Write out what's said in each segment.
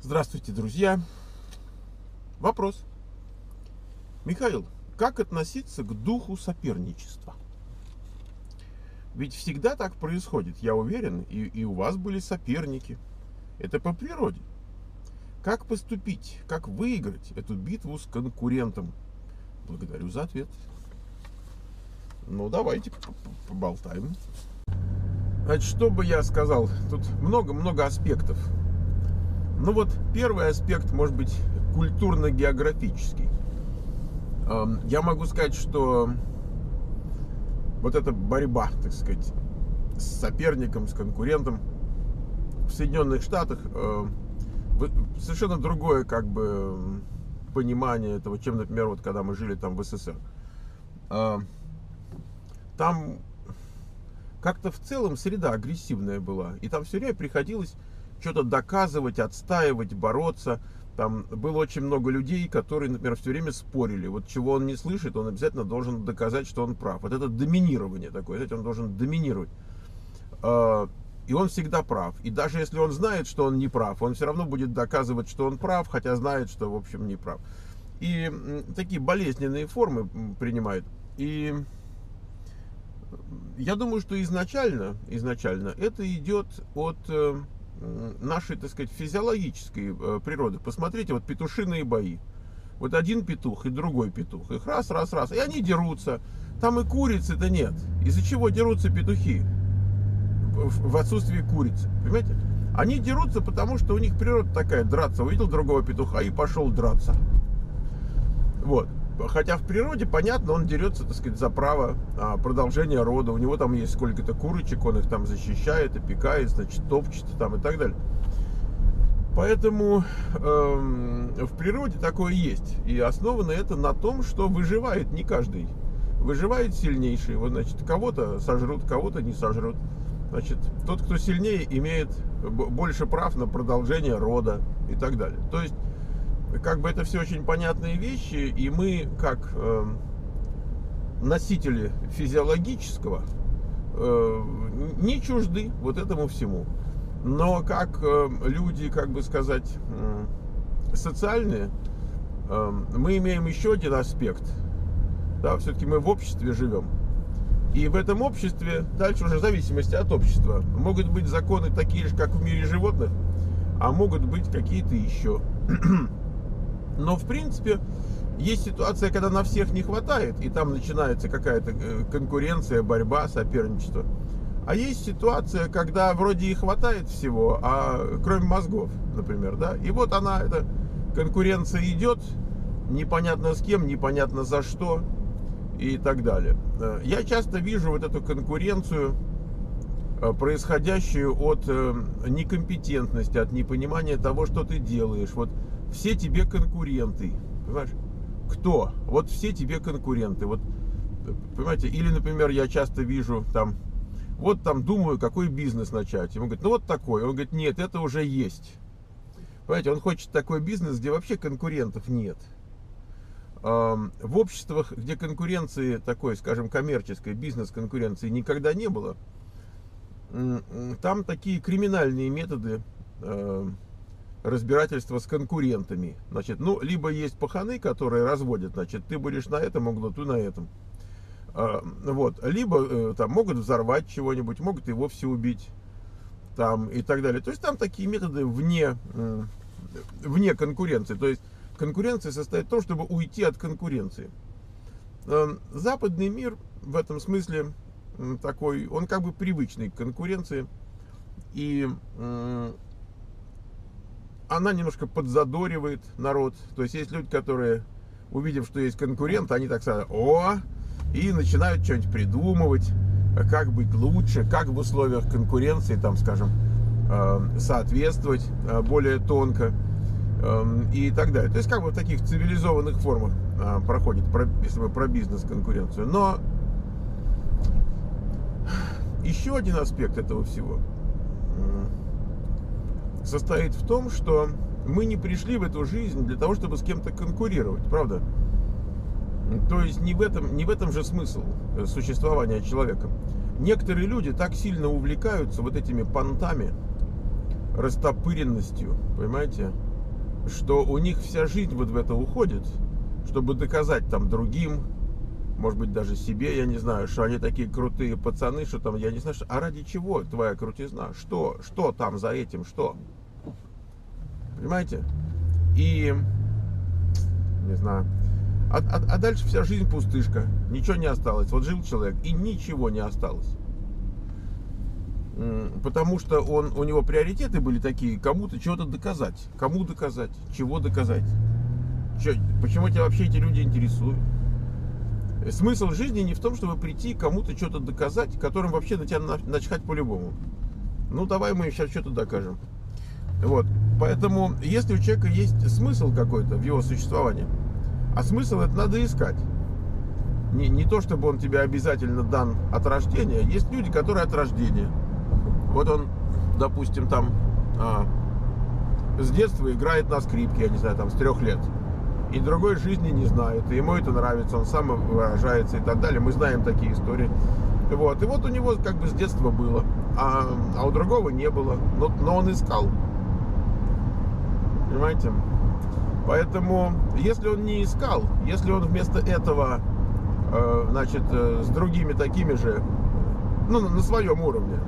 Здравствуйте, друзья. Вопрос. Михаил, как относиться к духу соперничества? Ведь всегда так происходит, я уверен, и у вас были соперники. Это по природе. Как поступить, как выиграть эту битву с конкурентом? Благодарю за ответ. Ну, давайте поболтаем. Значит, что бы я сказал? Тут много-много аспектов. Ну вот, первый аспект, может быть, культурно-географический. Я могу сказать, что вот эта борьба, так сказать, с соперником, с конкурентом в Соединенных Штатах совершенно другое, как бы, понимание этого, чем, например, вот когда мы жили там в СССР. Там как-то в целом среда агрессивная была, и там все время приходилось что-то доказывать, отстаивать, бороться. Там было очень много людей, которые, например, все время спорили. Вот чего он не слышит, он обязательно должен доказать, что он прав. Вот это доминирование такое, знаете, он должен доминировать. И он всегда прав. И даже если он знает, что он не прав, он все равно будет доказывать, что он прав, хотя знает, что, в общем, не прав. И такие болезненные формы принимает. И я думаю, что изначально это идет от нашей, так сказать, физиологической природы. Посмотрите, вот петушиные бои. Вот один петух и другой петух. Их раз, и они дерутся. Там и курицы-то нет. Из-за чего дерутся петухи? В отсутствии курицы. Понимаете? Они дерутся, потому что у них природа такая, драться. Увидел другого петуха и пошел драться. Вот. Хотя в природе, понятно, он дерется, так сказать, за право продолжения рода. У него там есть сколько-то курочек, он их там защищает, опекает, значит, топчет там и так далее. Поэтому в природе такое есть. И основано это на том, что выживает не каждый. Выживает сильнейший. Вот, значит, кого-то сожрут, кого-то не сожрут. Значит, тот, кто сильнее, имеет больше прав на продолжение рода и так далее. То есть, как бы это все очень понятные вещи, и мы, как носители физиологического, не чужды вот этому всему. Но как люди, как бы сказать, социальные, мы имеем еще один аспект. Да, все-таки мы в обществе живем. И в этом обществе, дальше уже в зависимости от общества, могут быть законы такие же, как в мире животных, а могут быть какие-то еще. Но, в принципе, есть ситуация, когда на всех не хватает, и там начинается какая-то конкуренция, борьба, соперничество. А есть ситуация, когда вроде и хватает всего, а кроме мозгов, например, да. И вот она, эта конкуренция идет, непонятно с кем, непонятно за что и так далее. Я часто вижу вот эту конкуренцию, происходящую от некомпетентности, от непонимания того, что ты делаешь. Вот все тебе конкуренты, понимаешь? Кто? Вот все тебе конкуренты. Вот, понимаете? Или, например, я часто вижу там, вот там думаю, какой бизнес начать. Ему говорят, ну вот такой. Он говорит, нет, это уже есть. Понимаете, он хочет такой бизнес, где вообще конкурентов нет. В обществах, где конкуренции такой, скажем, коммерческой, бизнес-конкуренции никогда не было, там такие криминальные методы разбирательства с конкурентами. Значит, ну, либо есть паханы, которые разводят, значит, ты будешь на этом углу, ты на этом. Вот. Либо там могут взорвать чего-нибудь, могут и вовсе убить. Там, и так далее. То есть там такие методы вне конкуренции. То есть конкуренция состоит в том, чтобы уйти от конкуренции. Западный мир в этом смысле такой, он как бы привычный к конкуренции. И она немножко подзадоривает народ. То есть есть люди, которые, увидев, что есть конкурент, они так сразу и начинают что-нибудь придумывать, как быть лучше, как в условиях конкуренции, там, скажем, соответствовать более тонко и так далее. То есть как бы в таких цивилизованных формах проходит, если мы про бизнес-конкуренцию. Но еще один аспект этого всего состоит в том, что мы не пришли в эту жизнь для того, чтобы с кем-то конкурировать, правда? То есть не в этом же смысл существования человека. Некоторые люди так сильно увлекаются вот этими понтами, растопыренностью, понимаете, что у них вся жизнь вот в это уходит, чтобы доказать там другим, может быть, даже себе, я не знаю, что они такие крутые пацаны, что там, я не знаю, что, а ради чего твоя крутизна? Что там за этим, что? Понимаете? И, не знаю, а дальше вся жизнь пустышка, ничего не осталось. Вот жил человек, и ничего не осталось. Потому что у него приоритеты были такие, кому-то чего-то доказать. Кому доказать? Чего доказать? Почему тебя вообще эти люди интересуют? Смысл жизни не в том, чтобы прийти кому-то что-то доказать, которым вообще на тебя начхать по-любому. Ну, давай мы сейчас что-то докажем. Вот. Поэтому, если у человека есть смысл какой-то в его существовании, а смысл это надо искать. Не то, чтобы он тебе обязательно дан от рождения. Есть люди, которые от рождения. Вот он, допустим, там с детства играет на скрипке, я не знаю, там с 3 лет. И другой жизни не знает, и ему это нравится, он сам выражается и так далее. Мы знаем такие истории. Вот. И вот у него как бы с детства было, а у другого не было. Но он искал. Понимаете? Поэтому, если он не искал, если он вместо этого, значит, с другими такими же, ну, на своем уровне,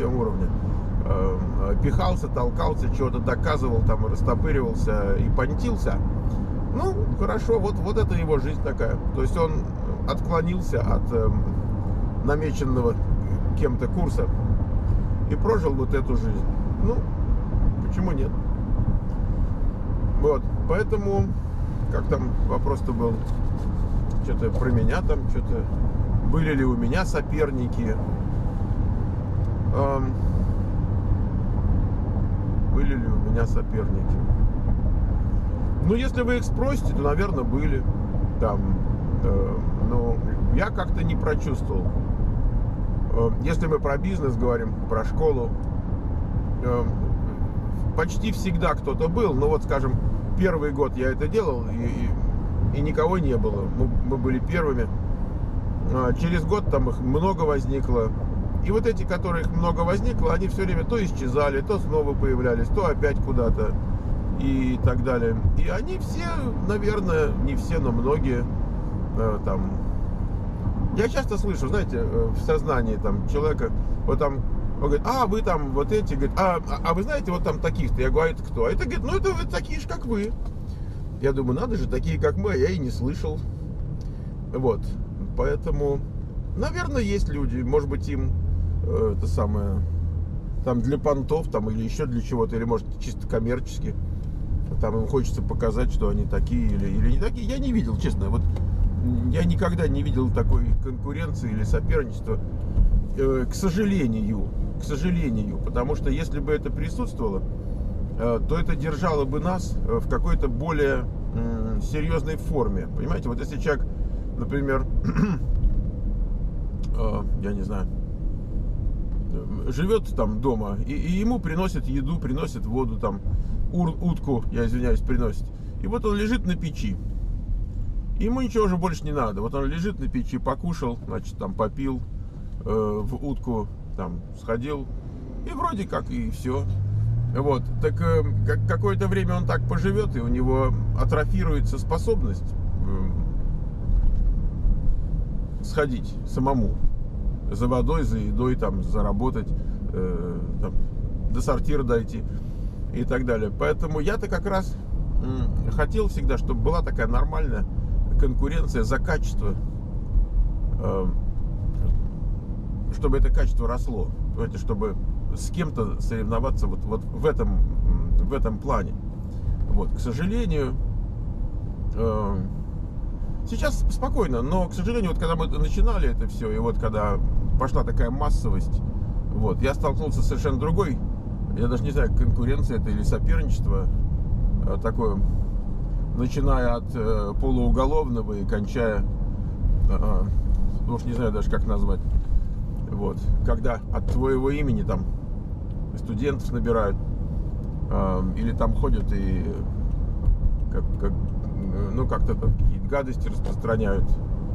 пихался, толкался, чего-то доказывал, там, растопыривался и понтился, ну, хорошо, вот это его жизнь такая. То есть он отклонился от намеченного кем-то курса и прожил вот эту жизнь. Ну, почему нет? Вот, поэтому, как там вопрос-то был, что-то про меня там, что-то, были ли у меня соперники, были ли у меня соперники. Ну, если вы их спросите, то, наверное, были. Там, но я как-то не прочувствовал. Если мы про бизнес говорим, про школу, почти всегда кто-то был. Но вот, скажем, первый год я это делал, и никого не было. Мы были первыми. Через год там их много возникло. И вот эти, которых много возникло, они все время то исчезали, то снова появлялись, то опять куда-то. И так далее. И они все, наверное, не все, но многие там. Я часто слышу, знаете, в сознании там человека, вот там, он говорит, вы там вот эти, говорит, а вы знаете, вот там таких-то. Я говорю, это кто? А это, говорит, ну это вы такие же, как вы. Я думаю, надо же, такие, как мы, а я и не слышал. Вот. Поэтому, наверное, есть люди, может быть, им это самое, там для понтов, там, или еще для чего-то, или может чисто коммерчески. Там им хочется показать, что они такие или не такие. Я не видел, честно. Вот я никогда не видел такой конкуренции или соперничества. К сожалению. Потому что если бы это присутствовало, то это держало бы нас в какой-то более серьезной форме. Понимаете, вот если человек, например, я не знаю, живет там дома, и ему приносят еду, приносят воду, там, утку, я извиняюсь, приносит. И вот он лежит на печи. Ему ничего уже больше не надо. Вот он лежит на печи, покушал, значит, там попил, в утку там сходил. И вроде как и все. Вот. Так какое-то время он так поживет, и у него атрофируется способность сходить самому за водой, за едой, там, заработать, там, до сортира дойти и так далее. Поэтому я-то как раз хотел всегда, чтобы была такая нормальная конкуренция за качество, чтобы это качество росло, понимаете, чтобы с кем-то соревноваться вот в этом плане. Вот, к сожалению, сейчас спокойно, но, к сожалению, вот когда мы начинали это все, и вот когда пошла такая массовость, вот, я столкнулся с совершенно другой, я даже не знаю, конкуренция это или соперничество такое, начиная от полууголовного и кончая, уж не знаю даже как назвать, вот, когда от твоего имени там студентов набирают, или там ходят и как-то какие-то гадости распространяют.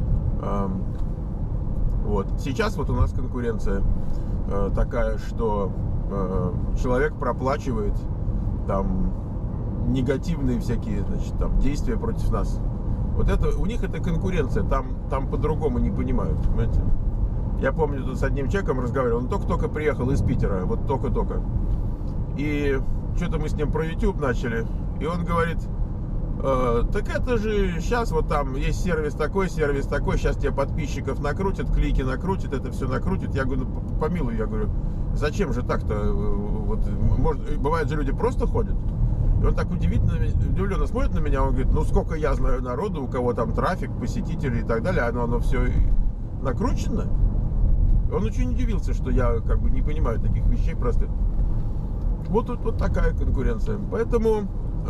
Вот. Сейчас вот у нас конкуренция такая, что человек проплачивает там негативные всякие, значит, там, действия против нас. Вот это, у них это конкуренция, там по-другому не понимают, понимаете? Я помню, тут с одним человеком разговаривал, он только-только приехал из Питера, вот только-только. И что-то мы с ним про YouTube начали, и он говорит: так это же сейчас вот там есть сервис такой, сейчас тебе подписчиков накрутят, клики накрутят, это все накрутит. Я говорю: ну, помилуй, я говорю, зачем же так-то? Вот, может, бывает же, люди просто ходят. И он так удивленно смотрит на меня, он говорит: ну сколько я знаю народу, у кого там трафик, посетители и так далее, оно все накручено. Он очень удивился, что я как бы не понимаю таких вещей простых. Вот тут вот такая конкуренция. Поэтому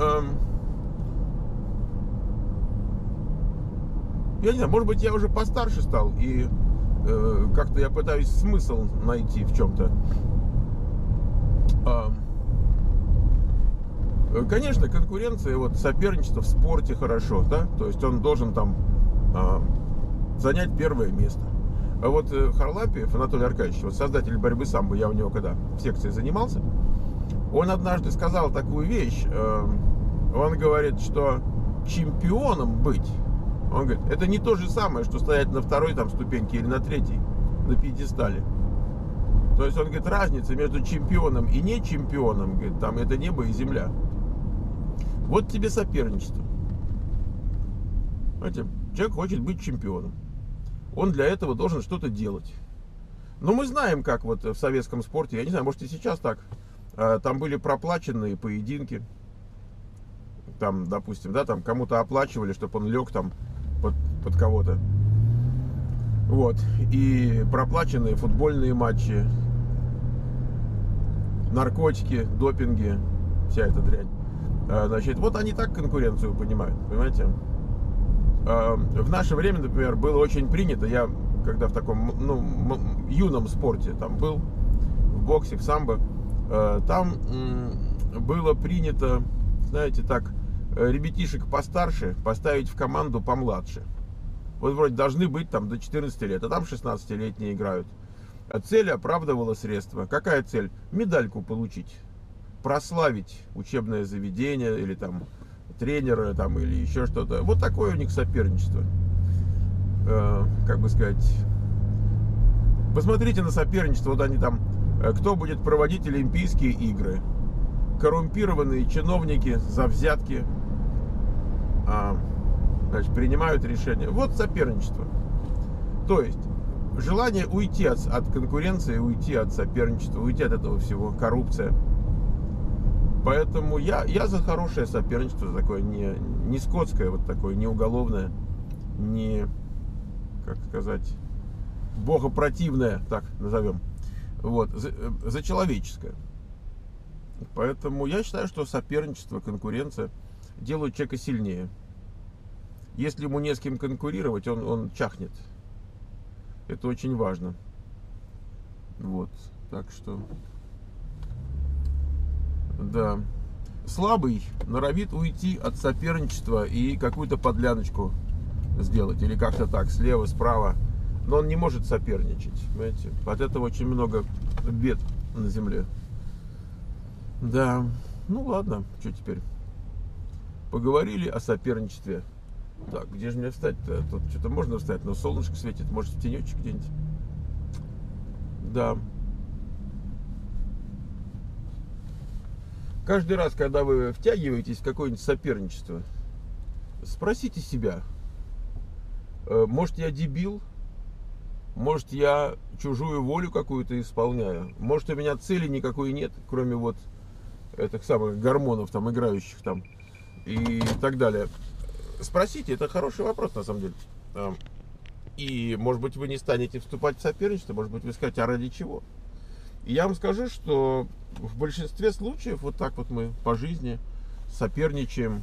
я не знаю, может быть, я уже постарше стал, и как-то я пытаюсь смысл найти в чем-то. Конечно, конкуренция, вот соперничество в спорте хорошо, да, то есть он должен там занять первое место. А вот Харлапиев Анатолий Аркадьевич, вот создатель борьбы самбо, я у него когда в секции занимался, он однажды сказал такую вещь, он говорит, что чемпионом быть, он говорит, это не то же самое, что стоять на второй там ступеньке или на третьей, на пьедестале. То есть он говорит, разница между чемпионом и не чемпионом, говорит, там это небо и земля. Вот тебе соперничество. Знаете, человек хочет быть чемпионом. Он для этого должен что-то делать. Но мы знаем, как вот в советском спорте, я не знаю, может и сейчас так, там были проплаченные поединки. Там, допустим, да, там кому-то оплачивали, чтобы он лег там под кого-то. Вот. И проплаченные футбольные матчи, наркотики, допинги, вся эта дрянь. Значит, вот они так конкуренцию понимают, понимаете? В наше время, например, было очень принято, я когда в таком, ну, юном спорте там был, в боксе, в самбо, там было принято, знаете, так, ребятишек постарше поставить в команду помладше. Вот вроде должны быть там до 14 лет, а там 16-летние играют. А цель оправдывала средства. Какая цель? Медальку получить. Прославить учебное заведение или там тренера там, или еще что-то. Вот такое у них соперничество. Как бы сказать. Посмотрите на соперничество. Вот они там. Кто будет проводить Олимпийские игры? Коррумпированные чиновники за взятки. Значит, принимают решения. Вот соперничество. То есть желание уйти от конкуренции, уйти от соперничества, уйти от этого всего, коррупция. Поэтому я за хорошее соперничество, такое не скотское, вот такое, не уголовное, не, как сказать, богопротивное, так назовем, вот, за человеческое. Поэтому я считаю, что соперничество, конкуренция делают человека сильнее. Если ему не с кем конкурировать, он чахнет. Это очень важно. Вот, так что... Да. Слабый норовит уйти от соперничества и какую-то подляночку сделать. Или как-то так, слева, справа. Но он не может соперничать. Понимаете? От этого очень много бед на земле. Да. Ну ладно, что теперь? Поговорили о соперничестве. Так, где же мне встать-то? Тут что-то можно встать, но солнышко светит. Может, в тенечек где-нибудь? Да. Каждый раз, когда вы втягиваетесь в какое-нибудь соперничество, спросите себя, может, я дебил? Может, я чужую волю какую-то исполняю? Может, у меня цели никакой нет, кроме вот этих самых гормонов, там, играющих там, и так далее. Спросите, это хороший вопрос, на самом деле. И, может быть, вы не станете вступать в соперничество, может быть, вы скажете, а ради чего? И я вам скажу, что в большинстве случаев вот так вот мы по жизни соперничаем,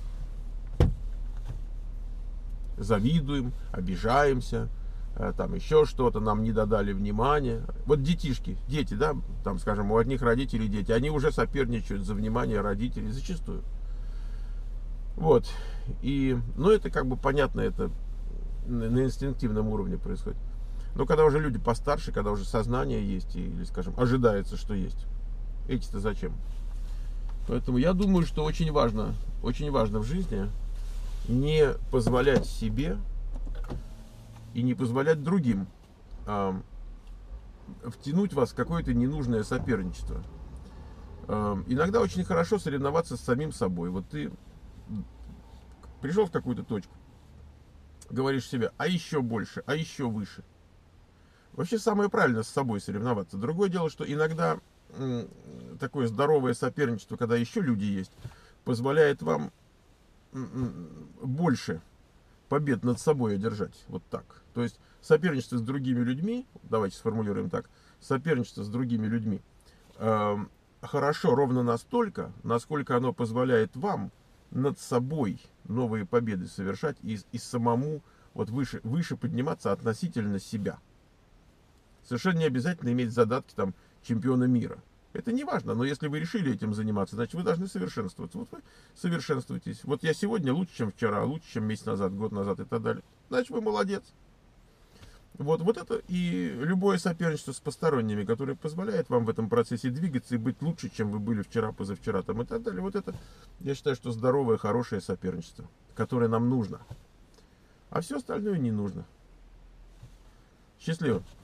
завидуем, обижаемся, там еще что-то, нам не додали внимания. Вот детишки, дети, да, там, скажем, у одних родителей дети, они уже соперничают за внимание родителей зачастую. Вот. И, ну, это как бы понятно, это на инстинктивном уровне происходит. Но когда уже люди постарше, когда уже сознание есть, или, скажем, ожидается, что есть, эти-то зачем? Поэтому я думаю, что очень важно в жизни не позволять себе и не позволять другим втянуть вас в какое-то ненужное соперничество. Иногда очень хорошо соревноваться с самим собой. Вот ты пришел в какую-то точку, говоришь себе, а еще больше, а еще выше. Вообще самое правильное с собой соревноваться. Другое дело, что иногда такое здоровое соперничество, когда еще люди есть, позволяет вам больше побед над собой одержать. Вот так. То есть соперничество с другими людьми, давайте сформулируем так, соперничество с другими людьми хорошо ровно настолько, насколько оно позволяет вам над собой новые победы совершать и самому вот выше подниматься относительно себя. Совершенно не обязательно иметь задатки там чемпиона мира. Это не важно, но если вы решили этим заниматься, значит вы должны совершенствоваться. Вот вы совершенствуетесь. Вот я сегодня лучше, чем вчера, лучше, чем месяц назад, год назад и так далее. Значит вы молодец. Вот это и любое соперничество с посторонними, которое позволяет вам в этом процессе двигаться и быть лучше, чем вы были вчера, позавчера там и так далее. Вот это, я считаю, что здоровое, хорошее соперничество, которое нам нужно. А все остальное не нужно. Счастливо.